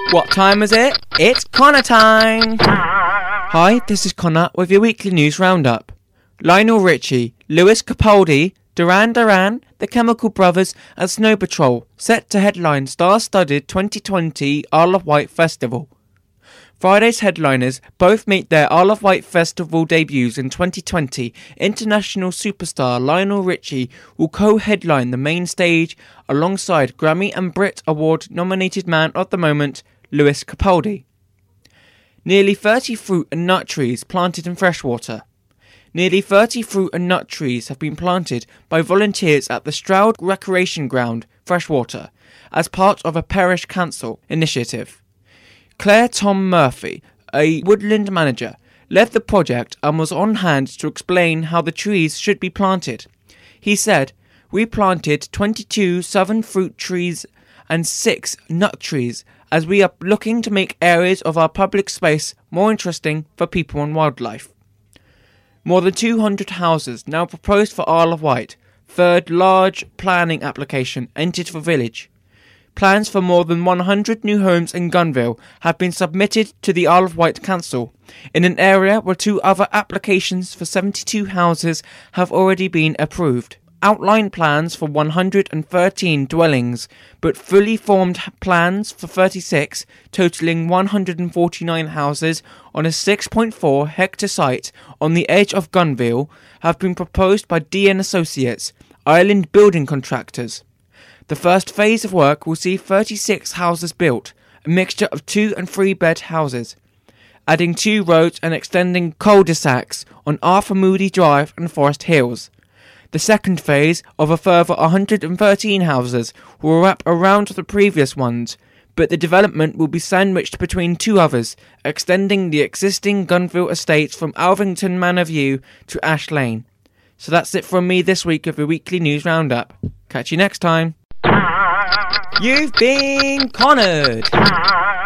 What time is it? It's Connor time! Hi, this is Connor with your weekly news roundup. Lionel Richie, Lewis Capaldi, Duran Duran, The Chemical Brothers and Snow Patrol set to headline star-studded 2020 Isle of Wight Festival. Friday's headliners both make their Isle of Wight Festival debuts in 2020. International superstar Lionel Richie will co-headline the main stage alongside Grammy and Brit Award-nominated man of the moment, Lewis Capaldi. Nearly 30 fruit and nut trees planted in Freshwater. Nearly 30 fruit and nut trees have been planted by volunteers at the Stroud Recreation Ground, Freshwater, as part of a Parish Council initiative. Claire Tom Murphy, a woodland manager, led the project and was on hand to explain how the trees should be planted. He said, "We planted 22 southern fruit trees and 6 nut trees as we are looking to make areas of our public space more interesting for people and wildlife." More than 200 houses now proposed for Isle of Wight, third large planning application entered for village. Plans for more than 100 new homes in Gunville have been submitted to the Isle of Wight Council, in an area where 2 other applications for 72 houses have already been approved. Outline plans for 113 dwellings, but fully formed plans for 36, totalling 149 houses on a 6.4 hectare site on the edge of Gunville, have been proposed by DN Associates, Island building contractors. The first phase of work will see 36 houses built, a mixture of 2 and 3 bed houses, adding 2 roads and extending cul-de-sacs on Arthur Moody Drive and Forest Hills. The second phase of a further 113 houses will wrap around the previous ones, but the development will be sandwiched between 2 others, extending the existing Gunville estates from Alvington Manor View to Ash Lane. So that's it from me this week of your weekly news roundup. Catch you next time. You've been cornered.